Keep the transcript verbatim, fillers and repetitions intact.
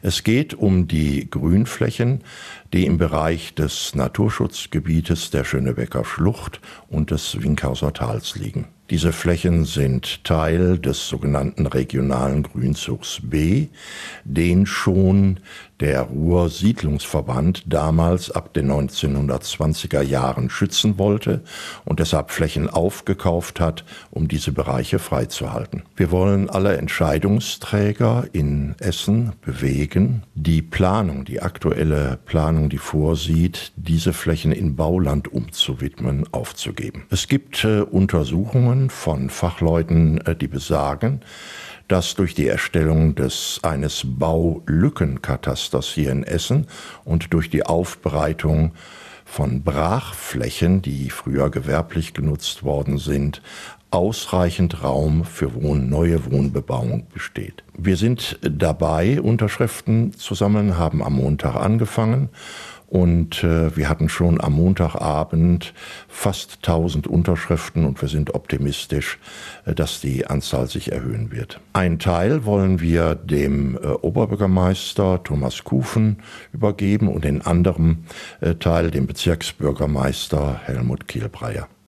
Es geht um die Grünflächen, die im Bereich des Naturschutzgebietes der Schönebecker Schlucht und des Winkhauser Tals liegen. Diese Flächen sind Teil des sogenannten regionalen Grünzugs B, den schon der Ruhr-Siedlungsverband damals ab den neunzehnhundertzwanziger Jahren schützen wollte und deshalb Flächen aufgekauft hat, um diese Bereiche freizuhalten. Wir wollen alle Entscheidungsträger in Essen bewegen, die Planung, die aktuelle Planung, die vorsieht, diese Flächen in Bauland umzuwidmen, aufzugeben. Es gibt äh, Untersuchungen von Fachleuten, äh, die besagen, dass durch die Erstellung des eines Baulückenkatasters hier in Essen und durch die Aufbereitung von Brachflächen, die früher gewerblich genutzt worden sind, ausreichend Raum für Wohn- neue Wohnbebauung besteht. Wir sind dabei, Unterschriften zu sammeln, haben am Montag angefangen. Und äh, wir hatten schon am Montagabend fast tausend Unterschriften und wir sind optimistisch, äh, dass die Anzahl sich erhöhen wird. Ein Teil wollen wir dem äh, Oberbürgermeister Thomas Kufen übergeben und den anderen äh, Teil dem Bezirksbürgermeister Helmut Kielbreyer.